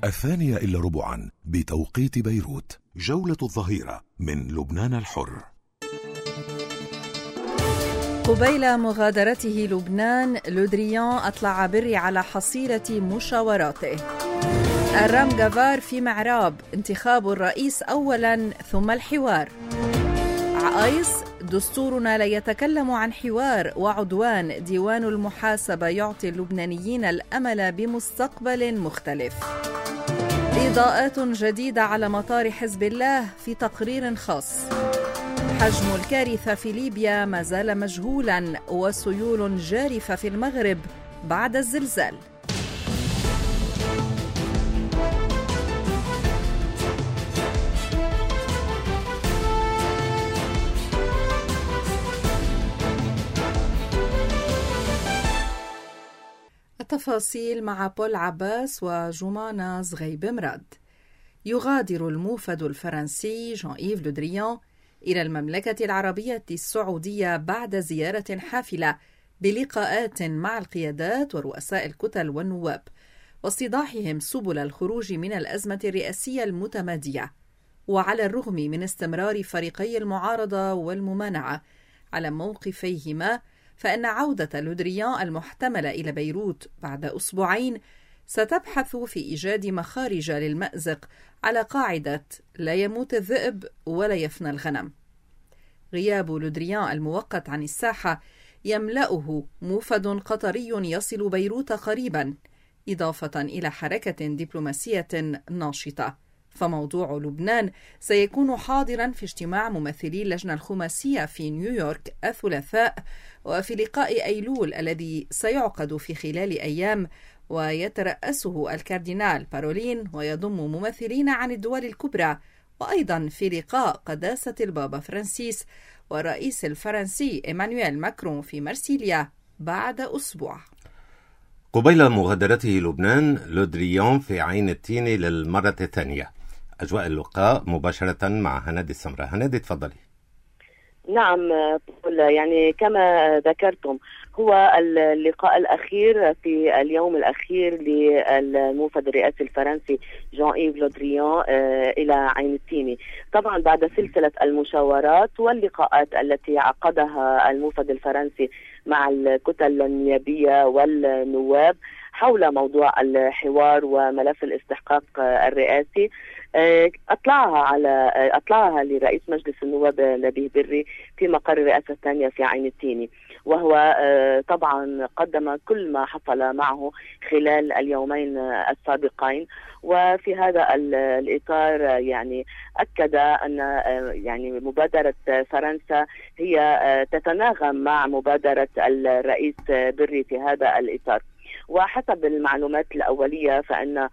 2:15 بتوقيت بيروت. جولة الظهيرة من لبنان الحر. قبيل مغادرته لبنان، لودريان أطلع بري على حصيلة مشاوراته. الرام غافار في معراب، انتخاب الرئيس أولاً ثم الحوار. عايس، دستورنا لا يتكلم عن حوار وعدوان، ديوان المحاسبة يعطي اللبنانيين الأمل بمستقبل مختلف. إضاءات جديدة على مطار حزب الله في تقرير خاص. حجم الكارثة في ليبيا ما زال مجهولاً، وسيول جارفة في المغرب بعد الزلزال. التفاصيل مع بول عباس وجمانة زغيب مراد. يغادر الموفد الفرنسي جان إيف لودريان إلى المملكة العربية السعودية بعد زيارة حافلة بلقاءات مع القيادات ورؤساء الكتل والنواب، واستيضاحهم سبل الخروج من الأزمة الرئاسية المتمادية. وعلى الرغم من استمرار فريقي المعارضة والممانعة على موقفيهما، فإن عودة لودريان المحتملة إلى بيروت بعد أسبوعين ستبحث في إيجاد مخارج للمأزق على قاعدة لا يموت الذئب ولا يفنى الغنم. غياب لودريان المؤقت عن الساحة يملأه موفد قطري يصل بيروت قريبا، إضافة إلى حركة دبلوماسية ناشطة. فموضوع لبنان سيكون حاضرا في اجتماع ممثلي اللجنة الخماسية في نيويورك الثلاثاء، وفي لقاء أيلول الذي سيعقد في خلال أيام ويترأسه الكاردينال بارولين، ويضم ممثلين عن الدول الكبرى، وأيضا في لقاء قداسة البابا فرانسيس والرئيس الفرنسي إيمانويل ماكرون في مرسيليا بعد أسبوع. قبيل مغادرته لبنان، لودريان في عين التين للمرة الثانية. أجواء اللقاء مباشرة مع هنادي السمراء. هنادي، تفضلي. نعم، يعني كما ذكرتم، هو اللقاء الأخير في اليوم الأخير للموفد الرئاسي الفرنسي جان إيف لودريان إلى عين التيني، طبعا بعد سلسلة المشاورات واللقاءات التي عقدها الموفد الفرنسي مع الكتل النيابية والنواب حول موضوع الحوار وملف الاستحقاق الرئاسي. أطلعها لرئيس مجلس النواب نبيه بري في مقر الرئاسة الثانية في عين التيني، وهو طبعا قدم كل ما حصل معه خلال اليومين السابقين. وفي هذا الإطار يعني أكد أن يعني مبادرة فرنسا هي تتناغم مع مبادرة الرئيس بري في هذا الإطار. وحسب المعلومات الأولية فإن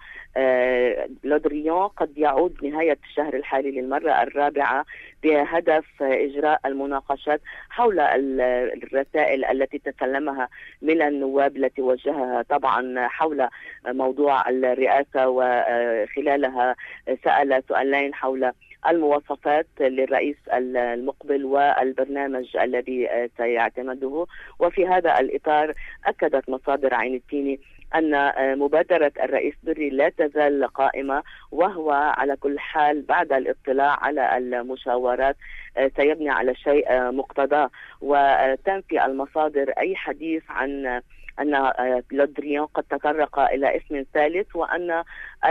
لودريان قد يعود نهاية الشهر الحالي للمرة الرابعة بهدف إجراء المناقشات حول الرسائل التي تسلمها من النواب التي وجهها طبعا حول موضوع الرئاسة، وخلالها سأل سؤالين حول المواصفات للرئيس المقبل والبرنامج الذي سيعتمده. وفي هذا الإطار أكدت مصادر عين التيني أن مبادرة الرئيس بري لا تزال قائمة، وهو على كل حال بعد الاطلاع على المشاورات سيبني على شيء مقتضاه. وتنفي المصادر أي حديث عن أن لودريان قد تطرق إلى اسم ثالث، وأن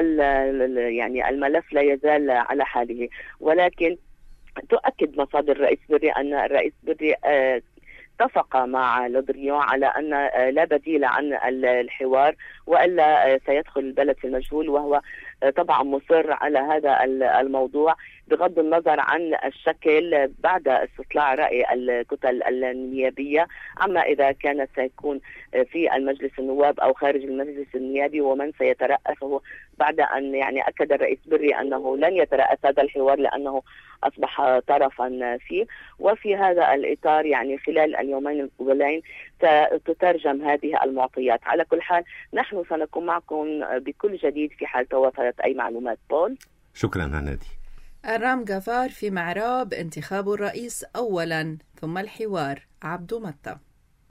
يعني الملف لا يزال على حاله. ولكن تؤكد مصادر الرئيس بري أن الرئيس بري اتفق مع لودريان على أن لا بديل عن الحوار، وألا سيدخل البلد في المجهول، وهو طبعا مصر على هذا الموضوع بغض النظر عن الشكل بعد استطلاع رأي الكتل النيابية، أما إذا كانت سيكون في المجلس النواب أو خارج المجلس النيابي ومن سيترأسه، بعد أن يعني أكد الرئيس بري أنه لن يترأس هذا الحوار لأنه أصبح طرفا فيه. وفي هذا الإطار يعني خلال اليومين الأولين ستترجم هذه المعطيات. على كل حال نحن سنكون معكم بكل جديد في حال توفرت أي معلومات. بول، شكرا هنادي. الرام غافار في معراب، انتخاب الرئيس أولا ثم الحوار. عبدو متى.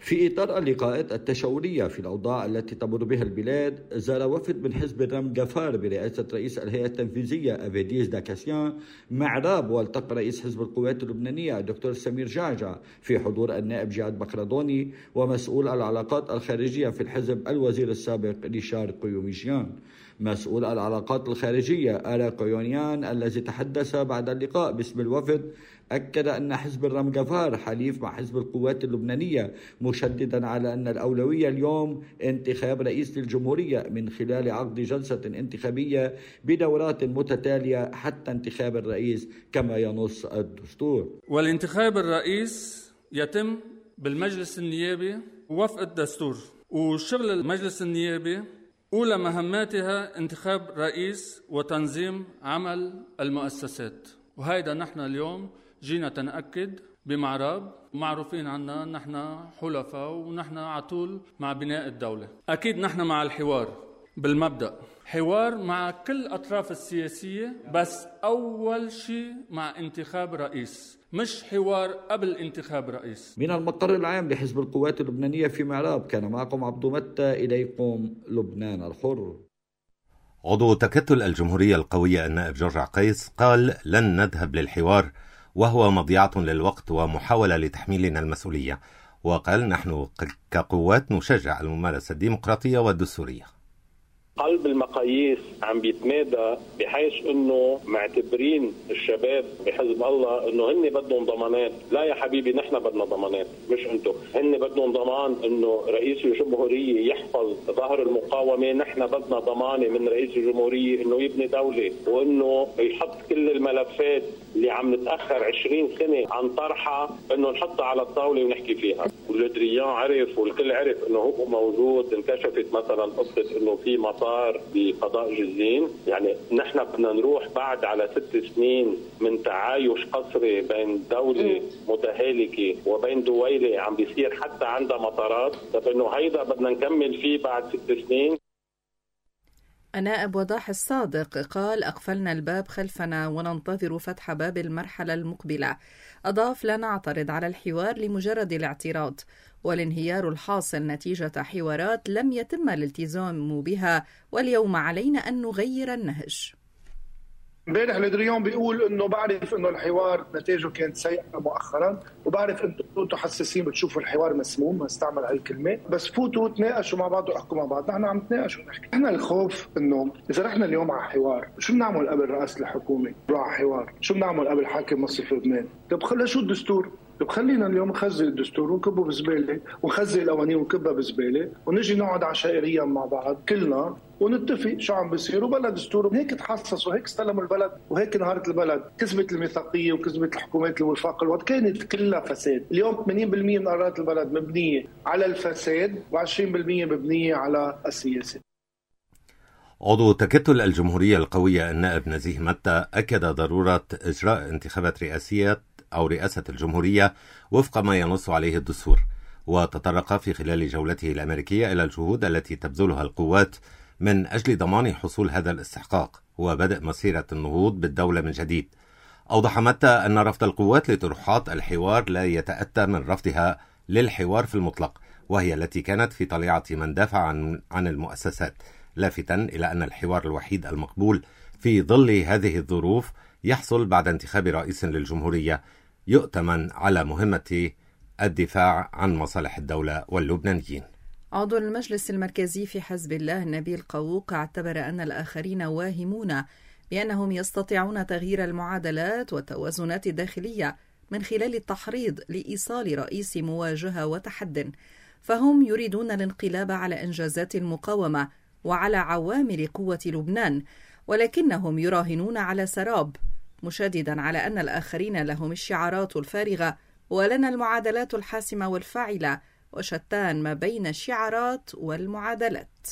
في إطار اللقاءات التشاورية في الأوضاع التي تمر بها البلاد، زار وفد من حزب الرام غفار برئاسة رئيس الهيئة التنفيذية أفيديز داكاسيان معراب، والتقى رئيس حزب القوات اللبنانية الدكتور سمير جعجع في حضور النائب جهاد بكردوني ومسؤول العلاقات الخارجية في الحزب الوزير السابق ريشار قيوميجيان. مسؤول العلاقات الخارجية آلا قيونيان الذي تحدث بعد اللقاء باسم الوفد أكد أن حزب الرام غفار حليف مع حزب القوات اللبنانية، مشددا على أن الأولوية اليوم انتخاب رئيس للجمهورية من خلال عقد جلسة انتخابية بدورات متتالية حتى انتخاب الرئيس كما ينص الدستور. والانتخاب الرئيس يتم بالمجلس النيابي ووفق الدستور، وشغل المجلس النيابي أولى مهماتها انتخاب رئيس وتنظيم عمل المؤسسات. وهيدا نحن اليوم جينا تنأكد بمعراب، معروفين عنا نحن حلفاء ونحن عطول مع بناء الدولة. أكيد نحن مع الحوار بالمبدأ، حوار مع كل أطراف السياسية، بس أول شيء مع انتخاب رئيس، مش حوار قبل انتخاب رئيس. من المقر العام لحزب القوات اللبنانية في معراب كان معكم عبدو متى، إليكم لبنان الحر. عضو تكتل الجمهورية القوية النائب جورج عقيس قال لن نذهب للحوار وهو مضيعة للوقت ومحاولة لتحميلنا المسؤولية، وقال نحن كقوات نشجع الممارسة الديمقراطية والدستورية. قلب المقاييس عم بيتمادى بحيث انه معتبرين الشباب بحزب الله انه هن بدهم ضمانات. لا يا حبيبي، نحن بدنا ضمانات مش انتم. هن بدهم ضمان انه رئيس الجمهورية يحفظ ظهر المقاومة، نحن بدنا ضمانة من رئيس الجمهورية انه يبني دولة وانه يحط كل الملفات اللي عم نتأخر 20 سنة عن طرحها انه نحطها على الطاولة ونحكي فيها. والدريان عرف والكل عرف انه هو موجود. انكشفت مثلا قصة انه في مطار بقضاء جزين، يعني نحن بدنا نروح بعد على 6 سنين من تعايش قصري بين دولة متهالكة وبين دويلة عم بيصير حتى عندها مطارات، طب انه هيدا بدنا نكمل فيه بعد 6 سنين. النائب وضاح الصادق قال أقفلنا الباب خلفنا وننتظر فتح باب المرحلة المقبلة. أضاف لا نعترض على الحوار لمجرد الاعتراض، والانهيار الحاصل نتيجة حوارات لم يتم الالتزام بها، واليوم علينا أن نغير النهج. امبارح لدريان بيقول انه بعرف انه الحوار نتائجه كانت سيئه مؤخرا، وبعرف انتم حساسين بتشوفوا الحوار مسموم، ما استعمل هالكلمه، بس فوتوا تناقشوا مع بعض واحكوا مع بعض. نحن عم نتناقش ونحكي. احنا الخوف انه اذا رحنا اليوم على حوار، شو بنعمل قبل رئاسه الحكومه؟ نروح على حوار، شو بنعمل قبل حاكم مصرف لبنان؟ طب خلينا شو الدستور؟ طب خلينا اليوم نخزي الدستور ونكبه بزباله، ونخزي القوانين ونكبها بزباله، ونجي نقعد عشائريا مع بعض كلنا ونتفق شو عم بيصير، وبلا دستور. هيك تحسسوا، هيك استلموا البلد، وهيك انهارت البلد. كسبت الميثاقيه وكسبت الحكومات الوفاق الوطني، كانت كلها فساد. اليوم 80% من قرارات البلد مبنيه على الفساد و20% مبنيه على السياسه. عضو تكتل الجمهورية القوية النائب نزيه متى أكد ضرورة إجراء انتخابات رئاسية أو رئاسة الجمهورية وفق ما ينص عليه الدستور، وتطرق في خلال جولته الأمريكية إلى الجهود التي تبذلها القوات من أجل ضمان حصول هذا الاستحقاق وبدء مسيرة النهوض بالدولة من جديد. أوضح متى أن رفض القوات لطروحات الحوار لا يتأتى من رفضها للحوار في المطلق، وهي التي كانت في طليعة من دافع عن المؤسسات، لافتا إلى أن الحوار الوحيد المقبول في ظل هذه الظروف يحصل بعد انتخاب رئيس للجمهورية يؤتمن على مهمة الدفاع عن مصالح الدولة واللبنانيين. عضو المجلس المركزي في حزب الله نبيل قووق اعتبر أن الآخرين واهمون بأنهم يستطيعون تغيير المعادلات والتوازنات الداخلية من خلال التحريض لإيصال رئيس مواجهة وتحد، فهم يريدون الانقلاب على إنجازات المقاومة وعلى عوامل قوة لبنان، ولكنهم يراهنون على سراب، مشددا على أن الآخرين لهم الشعارات الفارغة ولنا المعادلات الحاسمة والفاعلة، وشتان ما بين الشعارات والمعادلات.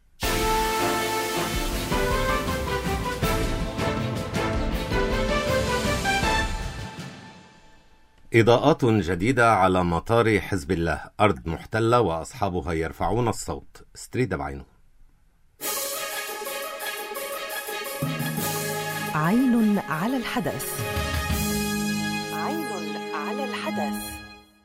إضاءات جديدة على مطار حزب الله، أرض محتلة وأصحابها يرفعون الصوت. ستريد بعينه. عين على الحدث. عين على الحدث.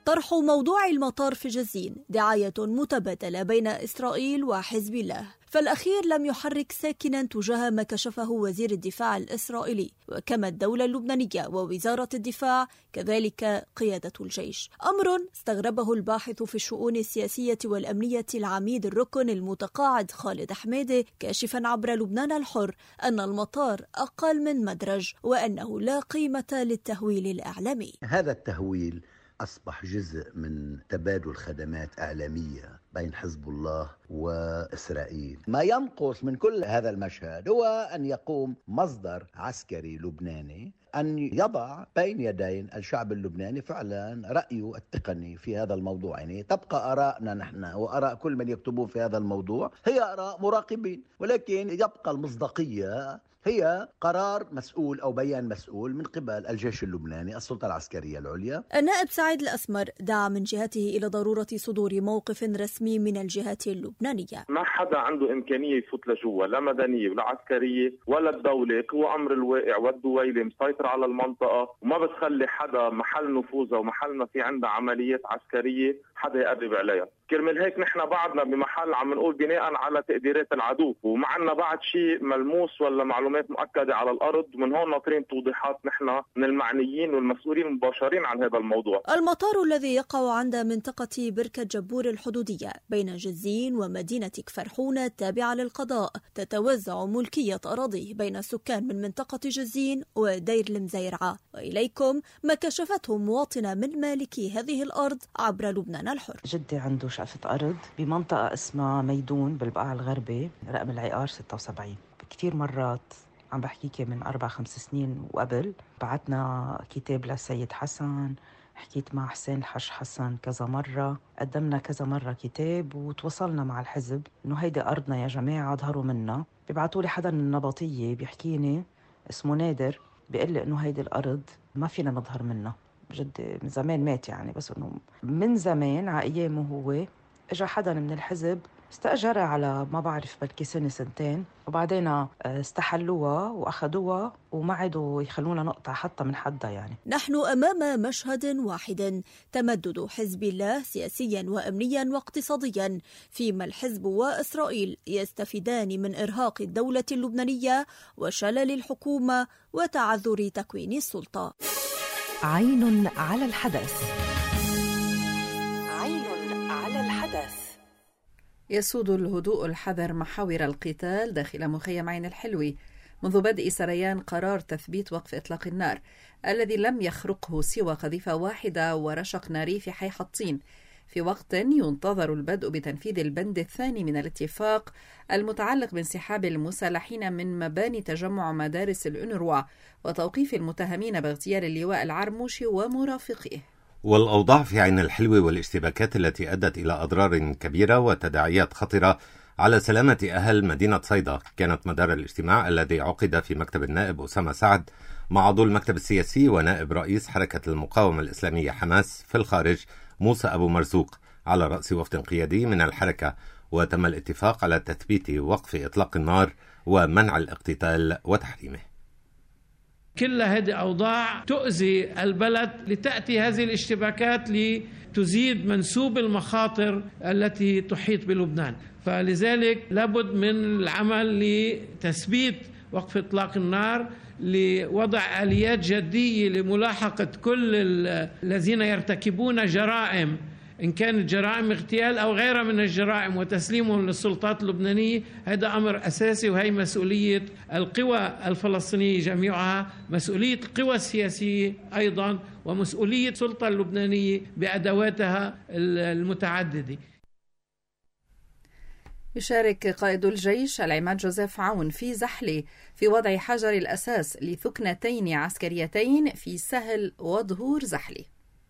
طرح موضوع المطار في جزين دعاية متبادلة بين إسرائيل وحزب الله، فالأخير لم يحرك ساكنا تجاه ما كشفه وزير الدفاع الإسرائيلي، وكما الدولة اللبنانية ووزارة الدفاع كذلك قيادة الجيش، أمر استغربه الباحث في الشؤون السياسية والأمنية العميد الركن المتقاعد خالد حميدة، كاشفا عبر لبنان الحر أن المطار أقل من مدرج وأنه لا قيمة للتهويل الإعلامي. هذا التهويل أصبح جزء من تبادل خدمات إعلامية بين حزب الله وإسرائيل. ما ينقص من كل هذا المشهد هو أن يقوم مصدر عسكري لبناني أن يضع بين يدين الشعب اللبناني فعلا رأيه التقني في هذا الموضوع. يعني تبقى آراءنا نحن وآراء كل من يكتبون في هذا الموضوع هي آراء مراقبين، ولكن يبقى المصداقية هي قرار مسؤول أو بيان مسؤول من قبل الجيش اللبناني السلطة العسكرية العليا. النائب سعيد الأسمر دعا من جهته إلى ضرورة صدور موقف رسمي من الجهات اللبنانية. ما حدا عنده إمكانية يفوت لجوا، لا مدنية ولا عسكرية ولا الدولة، هو أمر الواقع والدويلة مسيطرة على المنطقة وما بتخلي حدا محل نفوذها ومحل ما في عندها عمليات عسكرية حدا يقرب عليها. كرمال هيك نحن بعدنا بمحل عم نقول بناء على تقديرات العدو، وما عندنا بعد شيء ملموس ولا معلومات مؤكدة على الأرض. من هون ناطرين توضيحات نحن من المعنيين والمسؤولين المباشرين عن هذا الموضوع. المطار الذي يقع عند منطقة بركة جبور الحدودية بين جزين ومدينة كفرحون التابعة للقضاء تتوزع ملكية أراضيه بين السكان من منطقة جزين ودير المزيرعة. وإليكم ما كشفته مواطنة من مالكي هذه الأرض عبر لبنان الحر. جدي عنده شقفة أرض بمنطقة اسمها ميدون بالبقاع الغربي، رقم العقار 76. كتير مرات عم بحكيك من 4-5 سنين وقبل بعتنا كتاب للسيد حسن، حكيت مع حسين الحج حسن كذا مرة، قدمنا كذا مرة كتاب وتوصلنا مع الحزب إنه هيدي أرضنا يا جماعة ظهروا منا. بيبعتوا لي حدا من النبطية بيحكيني اسمه نادر، بيقول لي إنه هيدي الأرض ما فينا نظهر منها. بجد من زمان مات يعني، بس إنه من زمان على أيامه هو إجا حدا من الحزب استأجرها على ما بعرف بلكي سنة سنتين، وبعدين استحلوها وأخذوها وما عادوا يخلونا نقطع حتى من حدا. يعني نحن أمام مشهد واحد، تمدد حزب الله سياسيا وأمنيا واقتصاديا، فيما الحزب وإسرائيل يستفيدان من إرهاق الدولة اللبنانية وشلل الحكومة وتعذر تكوين السلطة. عين على الحدث. عين على الحدث. يسود الهدوء الحذر محاور القتال داخل مخيم عين الحلوي منذ بدء سريان قرار تثبيت وقف إطلاق النار الذي لم يخرقه سوى قذيفة واحدة ورشق ناري في حي حطين، في وقت ينتظر البدء بتنفيذ البند الثاني من الاتفاق المتعلق بانسحاب المسلحين من مباني تجمع مدارس الأونروا وتوقيف المتهمين باغتيال اللواء العرموشي ومرافقيه. والأوضاع في عين الحلوة والاشتباكات التي أدت إلى أضرار كبيرة وتداعيات خطرة على سلامة أهل مدينة صيدا كانت مدار الاجتماع الذي عقد في مكتب النائب أسامة سعد مع عضو المكتب السياسي ونائب رئيس حركة المقاومة الإسلامية حماس في الخارج موسى أبو مرزوق على رأس وفد قيادي من الحركة، وتم الاتفاق على تثبيت وقف إطلاق النار ومنع الاقتتال وتحريمه. كل هذه أوضاع تؤذي البلد، لتأتي هذه الاشتباكات لتزيد منسوب المخاطر التي تحيط بلبنان، فلذلك لابد من العمل لتثبيت وقف إطلاق النار، لوضع آليات جدية لملاحقة كل الذين يرتكبون جرائم إن كانت جرائم اغتيال أو غيرها من الجرائم وتسليمهم للسلطات اللبنانية. هذا أمر أساسي، وهي مسؤولية القوى الفلسطينية جميعها، مسؤولية القوى السياسية أيضا، ومسؤولية السلطة اللبنانية بأدواتها المتعددة. يشارك قائد الجيش العماد جوزيف عون في زحلة في وضع حجر الأساس لثكنتين عسكريتين في سهل وظهور زحلة.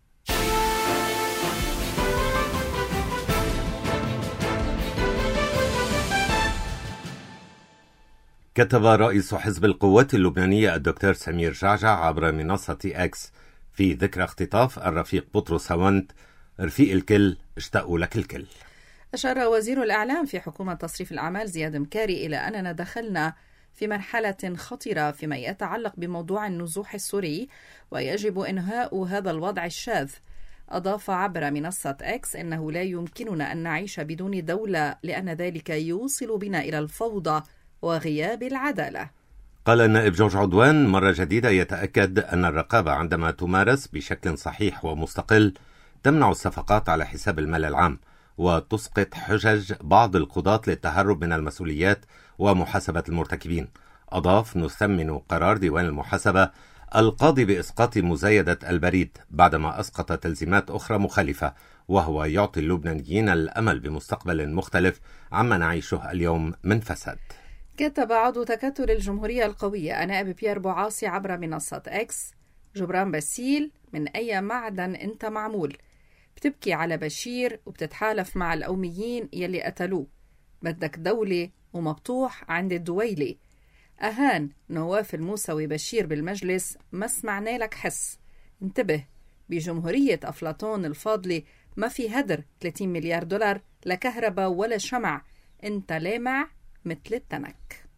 كتب رئيس حزب القوات اللبنانية الدكتور سمير جعجع عبر منصة إكس في ذكرى اختطاف الرفيق بطرس هونت: رفيق الكل اشتاقوا لك الكل. أشار وزير الإعلام في حكومة تصريف الأعمال زياد مكاري إلى أننا دخلنا في مرحلة خطرة فيما يتعلق بموضوع النزوح السوري، ويجب إنهاء هذا الوضع الشاذ. أضاف عبر منصة إكس إنه لا يمكننا أن نعيش بدون دولة لأن ذلك يوصل بنا إلى الفوضى وغياب العدالة. قال النائب جورج عدوان مرة جديدة يتأكد أن الرقابة عندما تمارس بشكل صحيح ومستقل تمنع الصفقات على حساب المال العام وتسقط حجج بعض القضاة للتهرب من المسؤوليات ومحاسبة المرتكبين. أضاف: نثمن قرار ديوان المحاسبة القاضي بإسقاط مزايدة البريد بعدما أسقط تلزيمات أخرى مخالفة، وهو يعطي اللبنانيين الأمل بمستقبل مختلف عما نعيشه اليوم من فساد. كتب عضو تكتل الجمهورية القوية نائب بيير بوعاصي عبر منصة إكس: جبران باسيل، من أي معدن أنت معمول؟ بتبكي على بشير وبتتحالف مع القوميين يلي قتلوه. بدك دولة ومبطوح عند الدويلة. أهان نواف الموسوي بشير بالمجلس، ما سمعنا لك حس. انتبه، بجمهورية أفلاطون الفاضلة ما في هدر 30 مليار دولار لكهرباء ولا شمع. انت لامع مثل التنك.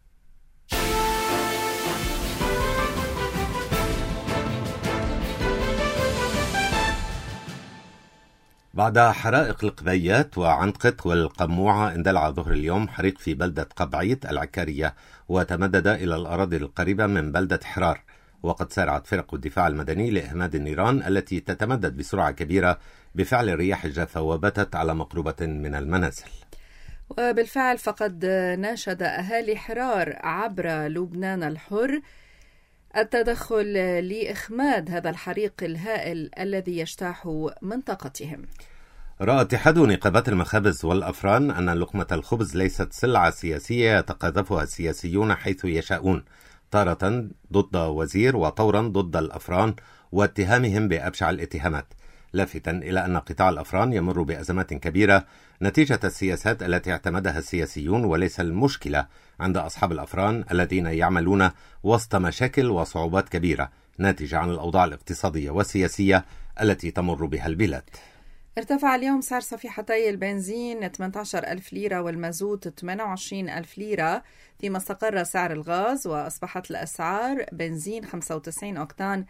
بعد حرائق القبيات وعنقت والقموعة اندلع ظهر اليوم حريق في بلدة قبعيت العكارية وتمدد إلى الأراضي القريبة من بلدة حرار، وقد سارعت فرق الدفاع المدني لإهماد النيران التي تتمدد بسرعة كبيرة بفعل الرياح الجافة وباتت على مقربة من المنازل. وبالفعل فقد ناشد أهالي حرار عبر لبنان الحر التدخل لإخماد هذا الحريق الهائل الذي يجتاح منطقتهم. رأى اتحاد نقابات المخابز والأفران أن لقمة الخبز ليست سلعة سياسية يتقاذفها السياسيون حيث يشاءون، تارة ضد وزير وطورا ضد الأفران واتهامهم بأبشع الاتهامات، لافتا إلى أن قطاع الأفران يمر بأزمات كبيرة نتيجة السياسات التي اعتمدها السياسيون، وليس المشكلة عند أصحاب الأفران الذين يعملون وسط مشاكل وصعوبات كبيرة ناتجة عن الأوضاع الاقتصادية والسياسية التي تمر بها البلاد. ارتفع اليوم سعر صفيحتي البنزين 18,000 ليرة والمازوت 28,000 ليرة، فيما استقر سعر الغاز وأصبحت الأسعار بنزين 95 أوكتان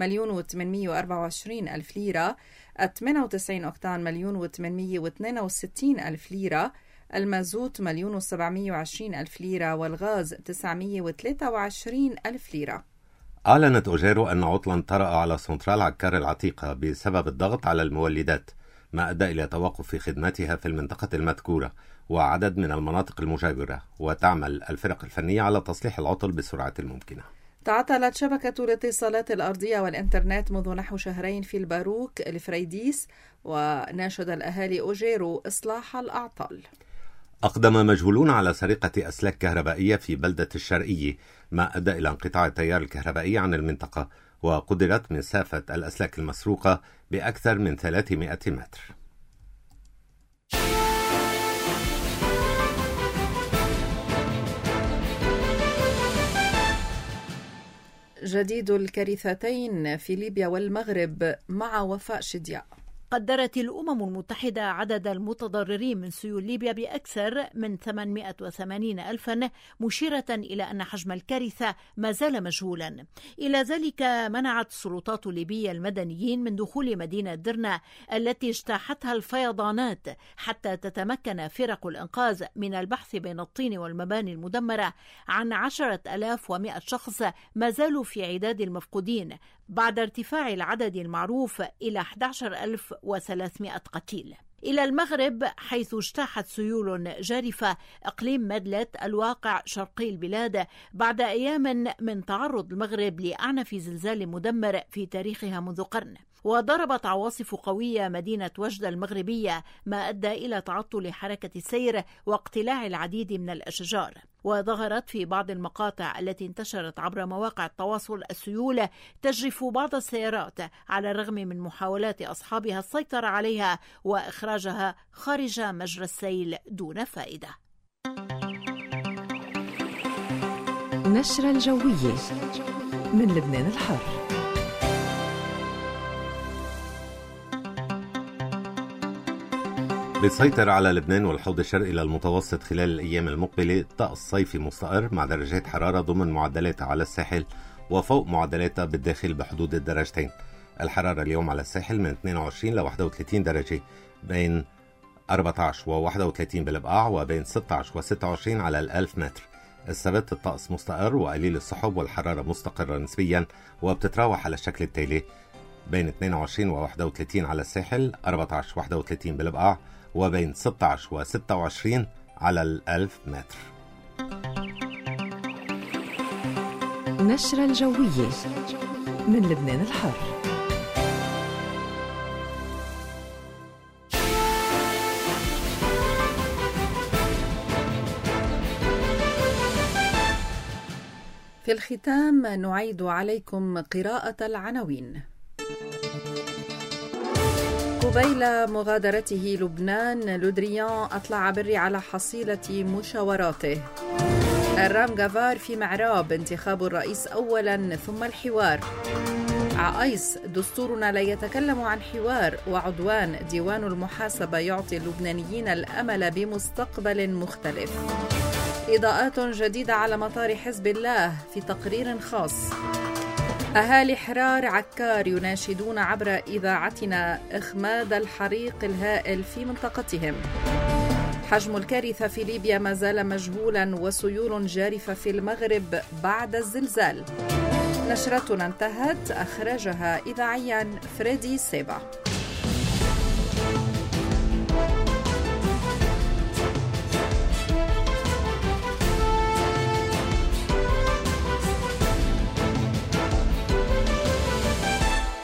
1,824,000 ليرة، 98 أوكتان 1,862,000 ليرة، المازوت 1,720,000 ليرة، والغاز 923,000 ليرة. أعلنت أوجيرو أن عطلا طرأ على سنترال عكار العتيقة بسبب الضغط على المولدات، ما أدى إلى توقف في خدماتها في المنطقة المذكورة وعدد من المناطق المجاورة، وتعمل الفرق الفنية على تصليح العطل بسرعة الممكنة. تعطلت شبكة الاتصالات الأرضية والإنترنت منذ نحو شهرين في الباروك الفريديس، وناشد الأهالي أوجيرو إصلاح الأعطال. أقدم مجهولون على سرقة أسلاك كهربائية في بلدة الشرقية، ما أدى إلى انقطاع التيار الكهربائي عن المنطقة، وقدرت مسافة الأسلاك المسروقة بأكثر من 300 متر. جديد الكارثتين في ليبيا والمغرب مع وفاء شدياء. قدرت الأمم المتحدة عدد المتضررين من سيول ليبيا بأكثر من 880,000، مشيرة إلى أن حجم الكارثة ما زال مجهولا. إلى ذلك منعت السلطات الليبية المدنيين من دخول مدينة درنا التي اجتاحتها الفيضانات حتى تتمكن فرق الإنقاذ من البحث بين الطين والمباني المدمرة عن 10,100 شخص ما زالوا في عداد المفقودين، بعد ارتفاع العدد المعروف إلى 11,300 قتيل. إلى المغرب، حيث اجتاحت سيول جارفة إقليم مدلت الواقع شرقي البلاد بعد أيام من تعرض المغرب لأعنف زلزال مدمر في تاريخها منذ قرن. وضربت عواصف قوية مدينة وجدة المغربية، ما أدى إلى تعطل حركة السير واقتلاع العديد من الأشجار. وظهرت في بعض المقاطع التي انتشرت عبر مواقع التواصل السيول تجرف بعض السيارات على الرغم من محاولات أصحابها السيطرة عليها وإخراجها خارج مجرى السيل دون فائدة. نشرة الجوية من لبنان الحر. بتسيطر على لبنان والحوض الشرقي للمتوسط خلال الأيام المقبلة طقس صيفي مستقر مع درجات حرارة ضمن معدلاتها على الساحل وفوق معدلاتها بالداخل بحدود الدرجتين. الحرارة اليوم على الساحل من 22 ل 31 درجة، بين 14 و 31 بالبقاع، وبين 16 و 26 على ال1000 متر. السبت الطقس مستقر وقليل السحب، والحرارة مستقرة نسبيا وبتتراوح على الشكل التالي: بين 22 و 31 على الساحل، 14 و 31 بالبقاع، وبين 16 و 26 على ال1000 متر. نشرة الجوية من لبنان الحر. في الختام نعيد عليكم قراءة العناوين. قبيل مغادرته لبنان، لودريان أطلع بري على حصيلة مشاوراته. الرام غافار في معراب: انتخاب الرئيس أولا ثم الحوار. عايس: دستورنا لا يتكلم عن حوار وعدوان. ديوان المحاسبة يعطي اللبنانيين الأمل بمستقبل مختلف. إضاءات جديدة على مطار حزب الله في تقرير خاص. أهالي حرار عكار يناشدون عبر إذاعتنا إخماد الحريق الهائل في منطقتهم. حجم الكارثة في ليبيا ما زال مجهولا، وسيول جارفة في المغرب بعد الزلزال. نشرتنا انتهت، أخرجها إذاعيا فريدي سيبا.